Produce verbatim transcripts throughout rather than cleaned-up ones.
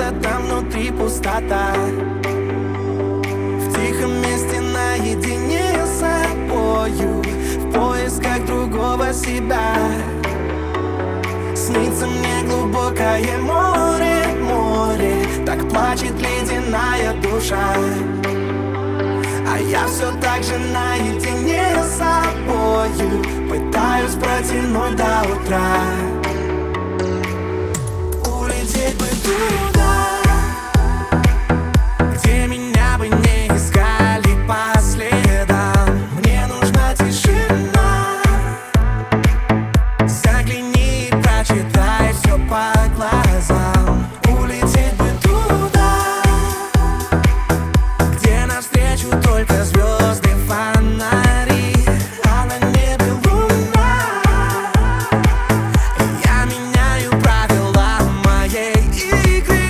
где-то там внутри пустота. В тихом месте наедине с собою, в поисках другого себя. Снится мне глубокое море, море, так плачет ледяная душа. А я все так же наедине с собою, пытаюсь протянуть до утра. Улететь бы туда, где меня бы не искали по следам. Мне нужна тишина, загляни и прочитай все по глазам. Улететь бы туда, где навстречу только звезды, фонари, а на небе луна. И я меняю правила моей игры.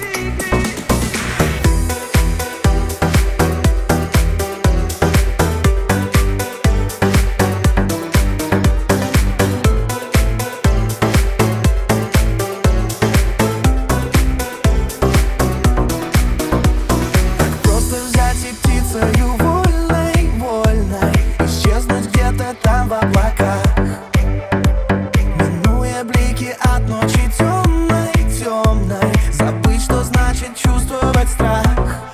Так просто взять и птицею вольной, вольной исчезнуть где-то там в облаках, минуя блики от ночи темной, темной, забыть, что значит чувствовать страх.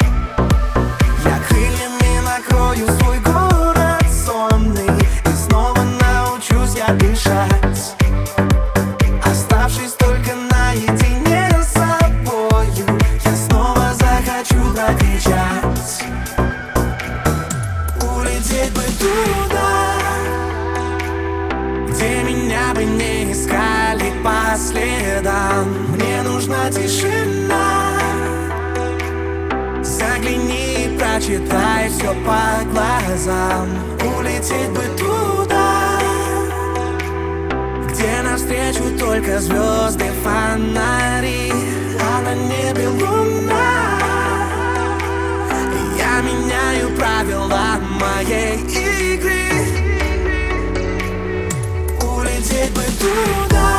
Я крыльями накрою свой город сонный, и снова научусь я дышать, оставшись только наедине с собою. Я снова захочу прокричать. Улететь бы туда, где меня бы не искали по следам. Мне нужна тишина, загляни и прочитай все по глазам. Улететь бы туда, где навстречу только звезды, фонари, а на небе луна. И я меняю правила моей игры. Улететь бы туда,